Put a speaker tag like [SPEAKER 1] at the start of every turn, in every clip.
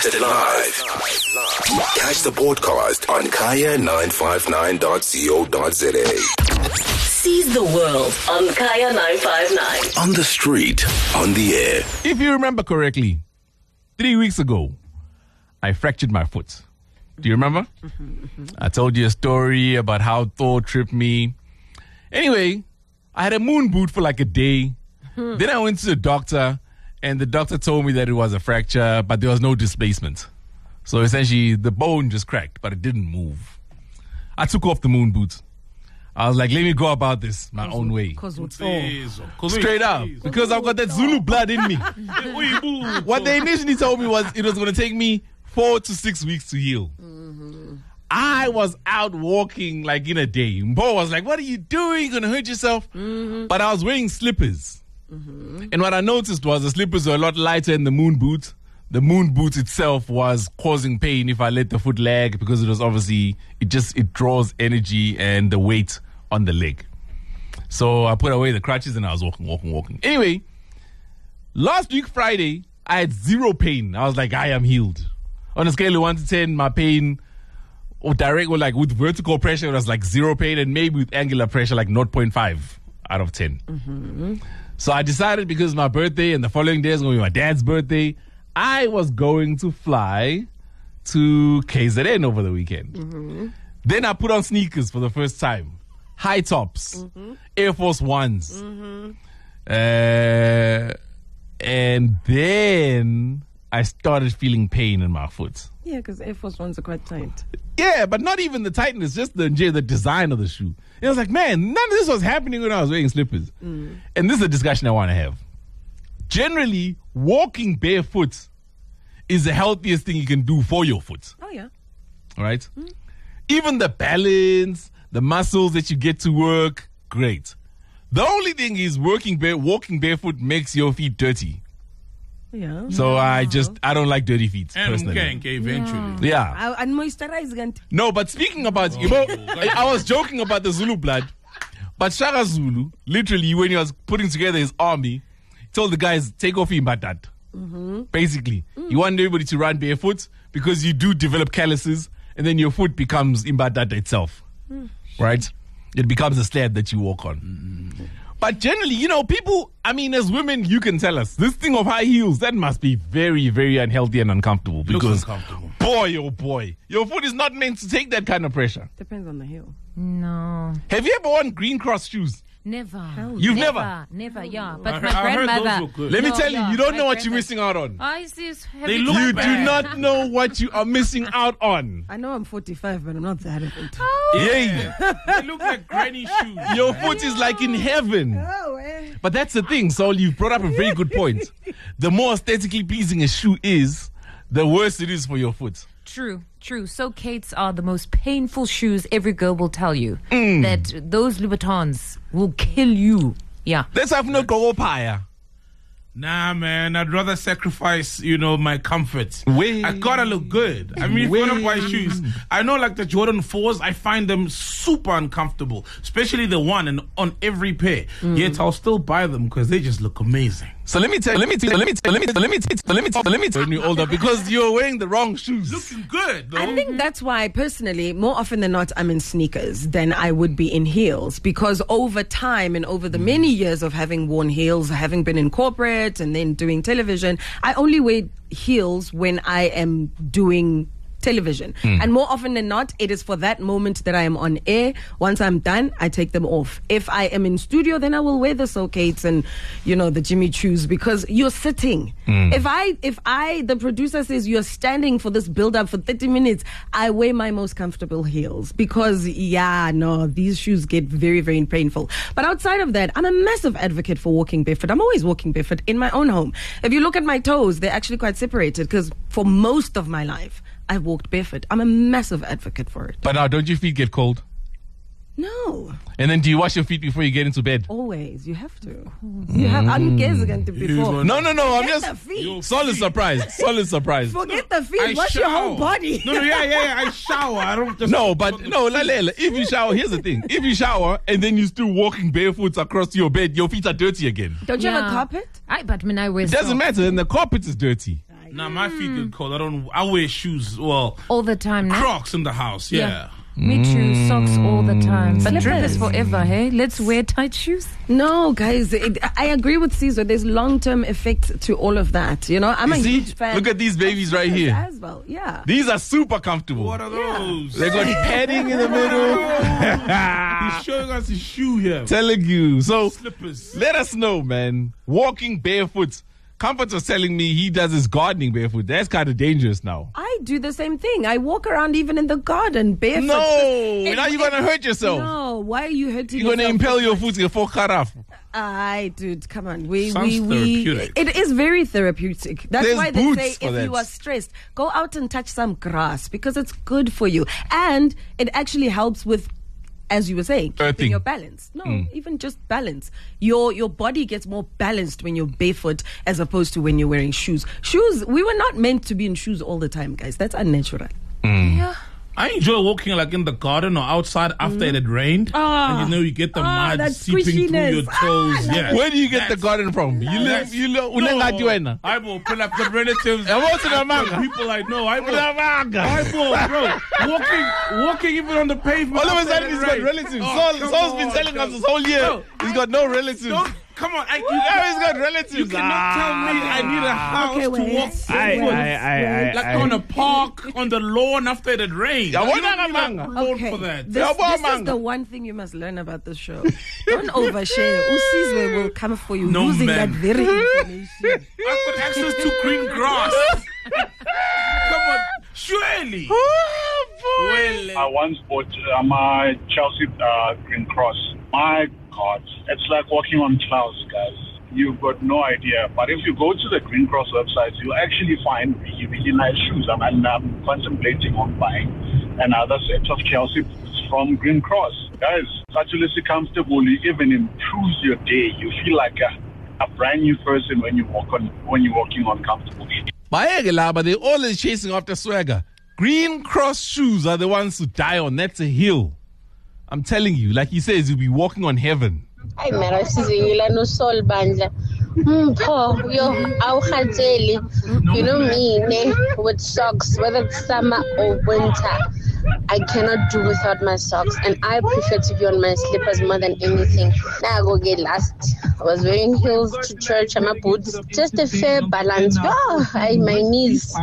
[SPEAKER 1] Broadcasted live. Catch the podcast on kaya959.co.za.
[SPEAKER 2] Seize the world on Kaya 959.
[SPEAKER 1] On the street, on the air.
[SPEAKER 3] If you remember correctly, 3 weeks ago, I fractured my foot. Do you remember? I told you a story about how Thor tripped me. Anyway, I had a moon boot for like a day. Then I went to the doctor, and the doctor told me that it was a fracture, but there was no displacement. So essentially, the bone just cracked, but it didn't move. I took off the moon boot. I was like, let me go about this my own way. Straight up. Because I've got that Zulu blood in me. What they initially told me was it was going to take me 4 to 6 weeks to heal. I was out walking like in a day. Mbo was like, what are you doing? You're going to hurt yourself? But I was wearing slippers. And what I noticed was the slippers were a lot lighter than the moon boot. The moon boot itself was causing pain if I let the foot lag, because it was obviously, it draws energy and the weight on the leg. So I put away the crutches and I was walking. Anyway, last week Friday, I had zero pain. I was like, I am healed. On a scale of 1 to 10, my pain with vertical pressure, it was like 0 pain, and maybe with angular pressure, like 0.5 out of 10. So I decided, because my birthday and the following day is going to be my dad's birthday, I was going to fly to KZN over the weekend. Then I put on sneakers for the first time. High tops. Air Force Ones. And then I started feeling pain in my foot.
[SPEAKER 4] Yeah, because Air Force Ones are quite tight.
[SPEAKER 3] Yeah, but not even the tightness, just the design of the shoe. It was like, man, none of this was happening when I was wearing slippers. And this is a discussion I want to have. Generally, walking barefoot is the healthiest thing you can do for your foot.
[SPEAKER 4] Oh, yeah.
[SPEAKER 3] All right? Even the balance, the muscles that you get to work, great. The only thing is walking barefoot makes your feet dirty.
[SPEAKER 4] Yeah.
[SPEAKER 3] So I don't like dirty feet, personally.
[SPEAKER 5] And eventually.
[SPEAKER 3] Yeah.
[SPEAKER 4] And moisturize.
[SPEAKER 3] No, but speaking about, I was joking about the Zulu blood, but Shaka Zulu, literally, when he was putting together his army, told the guys, take off your imbadat. Basically, you want everybody to run barefoot because you do develop calluses, and then your foot becomes imbadat itself, right? It becomes a slab that you walk on. But generally, people, as women, you can tell us, this thing of high heels, that must be very, very unhealthy and uncomfortable. Because, boy, oh boy, your foot is not meant to take that kind of pressure.
[SPEAKER 4] Depends on the heel.
[SPEAKER 6] No.
[SPEAKER 3] Have you ever worn Green Cross shoes?
[SPEAKER 6] Never.
[SPEAKER 3] You've
[SPEAKER 6] never, yeah. But my grandmother.
[SPEAKER 3] Let me tell you, you don't know what you're missing out on.
[SPEAKER 5] They look
[SPEAKER 3] You
[SPEAKER 5] bad.
[SPEAKER 3] do not know what you are missing out on.
[SPEAKER 4] I know I'm 45, but I'm not that old.
[SPEAKER 3] Yeah.
[SPEAKER 5] They look like granny shoes.
[SPEAKER 3] Your foot is like in heaven. But that's the thing, Saul, you've brought up a very good point. The more aesthetically pleasing a shoe is, the worse it is for your foot.
[SPEAKER 6] True. So Kates are the most painful shoes. Every girl will tell you that those Louboutins will kill you. Yeah.
[SPEAKER 3] Let's have no go pie.
[SPEAKER 5] Nah, man, I'd rather sacrifice, my comfort.
[SPEAKER 3] Wait.
[SPEAKER 5] I gotta look good. If you want to buy shoes, I know like the Jordan 4s, I find them super uncomfortable, especially the one on every pair. Yet I'll still buy them because they just look amazing.
[SPEAKER 3] So let me tell you when you're older, because you're wearing the wrong shoes.
[SPEAKER 5] Looking good, though.
[SPEAKER 4] I think that's why, personally, more often than not, I'm in sneakers than I would be in heels. Because over time and over the many years of having worn heels, having been in corporate and then doing television, I only wear heels when I am doing television. And more often than not, it is for that moment that I am on air. Once I'm done, I take them off. If I am in studio, then I will wear the Socates and, the Jimmy Choos, because you're sitting. If I, the producer says you're standing for this build-up for 30 minutes, I wear my most comfortable heels because, these shoes get very, very painful. But outside of that, I'm a massive advocate for walking barefoot. I'm always walking barefoot in my own home. If you look at my toes, they're actually quite separated because for most of my life, I've walked barefoot. I'm a massive advocate for it.
[SPEAKER 3] But now, don't your feet get cold?
[SPEAKER 4] No.
[SPEAKER 3] And then do you wash your feet before you get into bed?
[SPEAKER 4] Always. You have to. You have. I'm guessing before.
[SPEAKER 3] No. I'm
[SPEAKER 4] Forget
[SPEAKER 3] just
[SPEAKER 4] the feet.
[SPEAKER 3] solid surprise.
[SPEAKER 4] Forget the feet. Wash your whole body.
[SPEAKER 5] No, yeah. I shower. I don't just.
[SPEAKER 3] No, but no, Lalela. If you shower, here's the thing. If you shower and then you're still walking barefoot across your bed, your feet are dirty again.
[SPEAKER 4] Don't you have a carpet?
[SPEAKER 6] I wear.
[SPEAKER 3] It doesn't matter. And the carpet is dirty.
[SPEAKER 5] Nah, my feet get cold. I wear shoes. Well,
[SPEAKER 6] All the time now.
[SPEAKER 5] Crocs in the house. Yeah.
[SPEAKER 6] Me too. Socks all the time. But drip
[SPEAKER 4] Slippers.
[SPEAKER 6] is forever, hey? Let's wear tight shoes.
[SPEAKER 4] No, guys, I agree with Caesar. There's long-term effects to all of that. You know, I'm a
[SPEAKER 3] See?
[SPEAKER 4] huge fan.
[SPEAKER 3] Look at these babies right
[SPEAKER 4] Yes,
[SPEAKER 3] here.
[SPEAKER 4] as well. Yeah.
[SPEAKER 3] These are super comfortable.
[SPEAKER 5] What are those?
[SPEAKER 3] They got padding in the middle.
[SPEAKER 5] He's showing us his shoe here.
[SPEAKER 3] Telling you. So
[SPEAKER 5] Slippers.
[SPEAKER 3] let us know, man. Walking barefoot. Comfort was telling me he does his gardening barefoot. That's kind of dangerous now.
[SPEAKER 4] I do the same thing. I walk around even in the garden barefoot.
[SPEAKER 3] No, now you're gonna hurt yourself.
[SPEAKER 4] No, why are you hurting
[SPEAKER 3] You're gonna
[SPEAKER 4] yourself?
[SPEAKER 3] impale your foot for karaf.
[SPEAKER 4] Dude, come on.
[SPEAKER 5] Sounds therapeutic.
[SPEAKER 4] It is very therapeutic. That's
[SPEAKER 3] There's
[SPEAKER 4] why they
[SPEAKER 3] boots
[SPEAKER 4] say
[SPEAKER 3] for
[SPEAKER 4] if
[SPEAKER 3] that.
[SPEAKER 4] you are stressed, go out and touch some grass because it's good for you. And it actually helps with, as you were saying, keeping
[SPEAKER 3] Earthing.
[SPEAKER 4] your balance. No, even just balance. Your body gets more balanced when you're barefoot as opposed to when you're wearing shoes. Shoes, we were not meant to be in shoes all the time, guys. That's unnatural.
[SPEAKER 6] Yeah.
[SPEAKER 5] I enjoy walking like in the garden or outside after it had rained. And you get the mud
[SPEAKER 4] that
[SPEAKER 5] seeping through your
[SPEAKER 4] squishiness.
[SPEAKER 5] toes. Yeah.
[SPEAKER 3] Where do you get the
[SPEAKER 5] That's-
[SPEAKER 3] garden from? You live, unengadi wena.
[SPEAKER 5] I will pull up the relatives.
[SPEAKER 3] What's in the manga?
[SPEAKER 5] People I know. I will.
[SPEAKER 3] Unamanga.
[SPEAKER 5] Bro. Walking even on the pavement.
[SPEAKER 3] All of a
[SPEAKER 5] after
[SPEAKER 3] sudden
[SPEAKER 5] it
[SPEAKER 3] he's
[SPEAKER 5] had
[SPEAKER 3] got
[SPEAKER 5] rained.
[SPEAKER 3] relatives.
[SPEAKER 5] Oh,
[SPEAKER 3] Saul's been telling us this whole year.
[SPEAKER 5] No,
[SPEAKER 3] He's got no relatives.
[SPEAKER 5] Come on.
[SPEAKER 3] Now he's got relatives.
[SPEAKER 5] You cannot tell me I need a house to walk barefoot. Like on a park, on the lawn after it had rained.
[SPEAKER 3] Yeah,
[SPEAKER 5] You
[SPEAKER 3] what
[SPEAKER 5] don't
[SPEAKER 3] a
[SPEAKER 5] need
[SPEAKER 3] manga.
[SPEAKER 5] a lawn for that.
[SPEAKER 4] This is
[SPEAKER 3] manga.
[SPEAKER 4] the one thing you must learn about the show. Don't overshare. Usizwe will come for you
[SPEAKER 5] No,
[SPEAKER 4] using
[SPEAKER 5] man.
[SPEAKER 4] that very information.
[SPEAKER 5] I've got access to green grass. Come on, surely.
[SPEAKER 7] I once bought my Chelsea Green Cross. My God, it's like walking on clouds, guys. You've got no idea. But if you go to the Green Cross website, you'll actually find really, really nice shoes. I'm contemplating on buying another set of Chelsea boots from Green Cross. Guys, ridiculously comfortable. It even improves your day. You feel like a brand new person when you're walking on comfortable shoes.
[SPEAKER 3] But they're always chasing after swagger. Green Cross shoes are the ones who die on. That's a hill. I'm telling you, like he says, you'll be walking on heaven.
[SPEAKER 8] Hayi mara sizingila no Sol bandla. Pho yo awukhatheli. You know me with socks whether it's summer or winter. I cannot do without my socks and I prefer to be on my slippers more than anything. Now I go get last. I was wearing heels to church and my boots. Just a fair balance. Oh, my knees.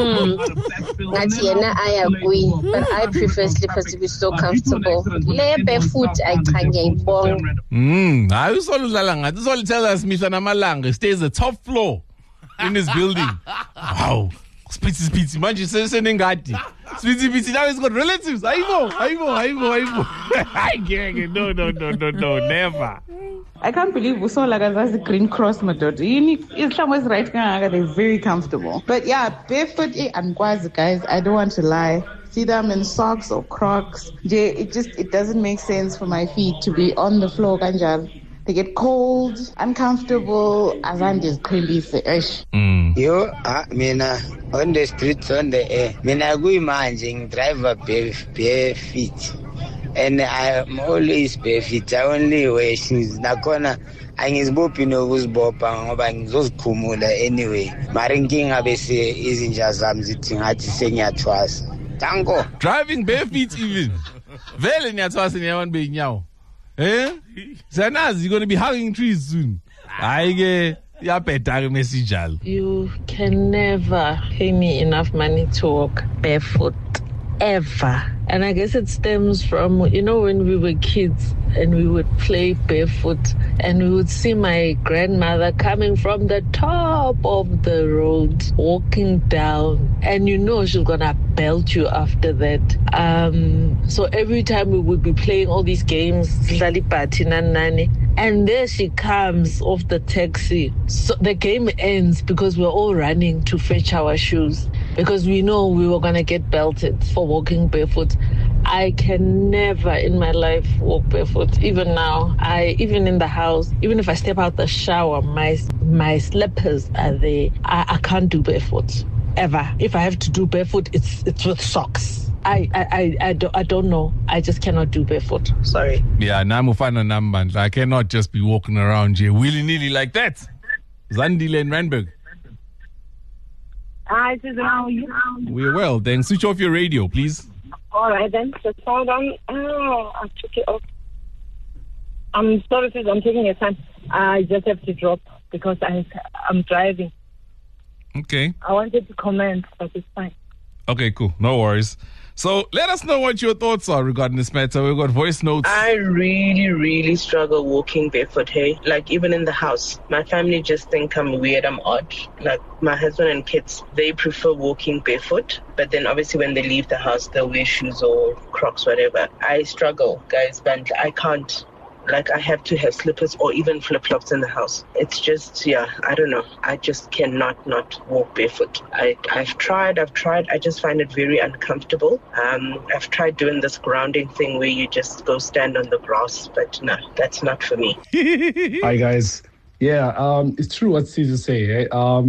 [SPEAKER 8] Ngathi yena ayagwi. But I prefer slippers to be so comfortable. Le barefoot I can't ngiyibonga.
[SPEAKER 3] I was all lalanga. This all tell us Mr. Namalanga stays the top floor in this building. Wow. Spitzy, manje senengadi. Spitzy, now he's got relatives. Aibo. I can't. No, never.
[SPEAKER 9] I can't believe Usola has a Green Cross madod. Islam was right now, they're very comfortable. But yeah, barefoot I'm quasi guys, I don't want to lie. See them in socks or Crocs. It doesn't make sense for my feet to be on the floor, kanjalo. They get cold, uncomfortable, azandi's crazy.
[SPEAKER 10] Yo, mina on the streets, on the air. Mina go managing driver bare feet. And I'm always bare feet. I only wear shoes. Nakona angizibophi nokuzibopha ngoba ngizozikhumula anyway. Mara inkinga bese izinja zami zithi ngathi sengiyathwasa. Danko.
[SPEAKER 3] Driving bare feet even. Vele niyathwasa niyabantu beinyawo. Zanazi, you're going to be hugging trees soon.
[SPEAKER 11] You can never pay me enough money to walk barefoot, ever. And I guess it stems from, when we were kids and we would play barefoot and we would see my grandmother coming from the top of the road, walking down. And she's gonna belt you after that. So every time we would be playing all these games, and there she comes off the taxi. So the game ends because we're all running to fetch our shoes because we know we were gonna get belted for walking barefoot. I can never in my life walk barefoot. Even now, even in the house, even if I step out the shower, my slippers are there. I can't do barefoot ever. If I have to do barefoot, it's with socks. I don't know. I just cannot do barefoot. Sorry.
[SPEAKER 3] Yeah, Namufana Namband. I cannot just be walking around here willy-nilly like that. Zandile and Randburg.
[SPEAKER 12] Hi, Susan. How are you?
[SPEAKER 3] We're well, thanks. Switch off your radio, please.
[SPEAKER 12] All right, then. Just hold on. I took it off. I'm sorry, Susan. I'm taking your time. I just have to drop because I'm driving.
[SPEAKER 3] Okay.
[SPEAKER 12] I wanted to comment, but it's fine.
[SPEAKER 3] Okay, cool. No worries. So let us know what your thoughts are regarding this matter. We've got voice notes.
[SPEAKER 13] I really struggle walking barefoot, hey? Like, even in the house. My family just think I'm weird, I'm odd. Like, my husband and kids, they prefer walking barefoot. But then, obviously, when they leave the house, they'll wear shoes or Crocs, whatever. I struggle, guys, but I can't. Like, I have to have slippers or even flip-flops in the house. It's just, I don't know. I just cannot not walk barefoot. I've tried. I just find it very uncomfortable. I've tried doing this grounding thing where you just go stand on the grass, but no, that's not for me.
[SPEAKER 14] Hi, guys. Yeah, it's true what Caesar say.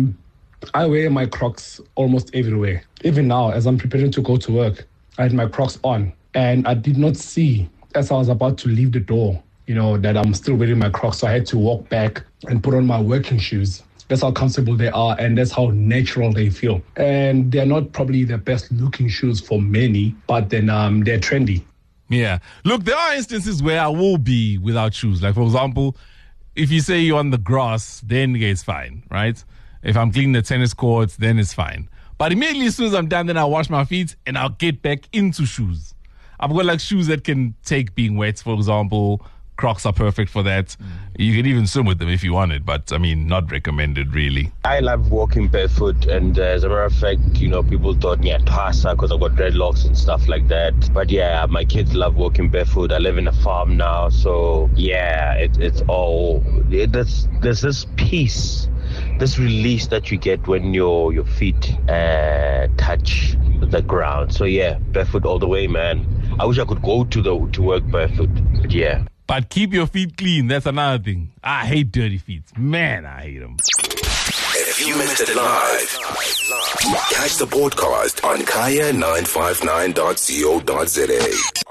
[SPEAKER 14] I wear my Crocs almost everywhere. Even now, as I'm preparing to go to work, I had my Crocs on, and I did not see, as I was about to leave the door, that I'm still wearing my Crocs. So I had to walk back and put on my working shoes. That's how comfortable they are, and that's how natural they feel. And they're not probably the best looking shoes for many, but then they're trendy.
[SPEAKER 3] Yeah. Look, there are instances where I will be without shoes. Like, for example, if you say you're on the grass, then it's fine, right? If I'm cleaning the tennis courts, then it's fine. But immediately as soon as I'm done, then I'll wash my feet and I'll get back into shoes. I've got like shoes that can take being wet, for example. Crocs are perfect for that. You can even swim with them if you wanted, but I mean, not recommended really.
[SPEAKER 15] I love walking barefoot, and as a matter of fact, people thought me a twasa because I've got dreadlocks and stuff like that. But yeah, my kids love walking barefoot. I live in a farm now, so yeah, it's all, there's this peace, this release that you get when your feet touch the ground. So yeah, barefoot all the way, man. I wish I could go to work barefoot, but yeah.
[SPEAKER 3] But keep your feet clean. That's another thing. I hate dirty feet. Man, I hate them.
[SPEAKER 1] If you missed it live, catch the podcast on kaya959.co.za.